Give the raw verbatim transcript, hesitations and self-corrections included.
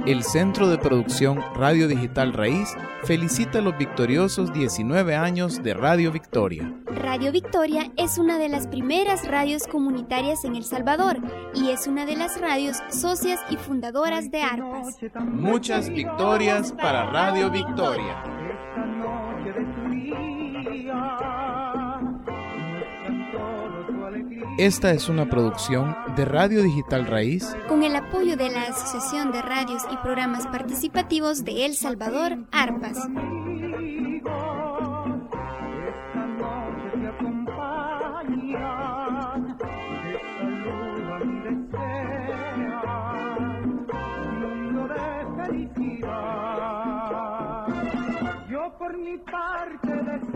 El Centro de Producción Radio Digital Raíz felicita a los victoriosos diecinueve años de Radio Victoria. Radio Victoria es una de las primeras radios comunitarias en El Salvador y es una de las radios socias y fundadoras de ARPAS. Muchas victorias para Radio Victoria. Esta es una producción de Radio Digital Raíz con el apoyo de la Asociación de Radios y Programas Participativos de El Salvador, ARPAS. Yo por mi parte